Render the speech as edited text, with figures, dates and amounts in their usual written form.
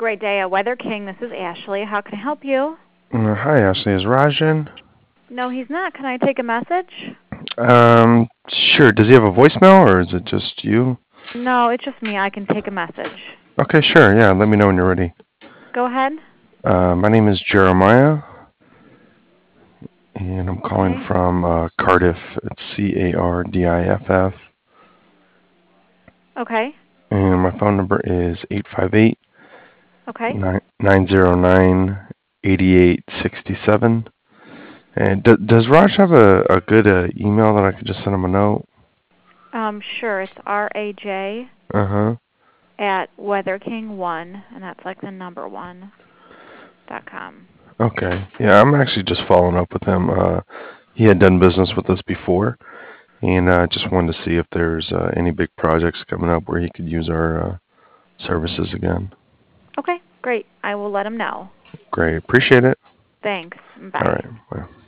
great day at Weather King. This is Ashley. How can I help you? Hi, Ashley. Is Raj in? No, he's not. Can I take a message? Sure. Does he have a voicemail, or is it just you? No, it's just me. I can take a message. Okay, sure. Yeah, let me know when you're ready. Go ahead. My name is Jeremiah, and I'm calling Okay. from Cardiff. It's Cardiff. Okay. And my phone number is 858 Okay. 909 8867. And does Raj have a good email that I could just send him a note? Sure. It's RAJ Uh-huh. at WeatherKing1, and that's like the number 1.com. Okay. Yeah, I'm actually just following up with him. He had done business with us before, and just wanted to see if there's any big projects coming up where he could use our services again. Okay. Great. I will let him know. Great. Appreciate it. Thanks. All Bye. right. Bye.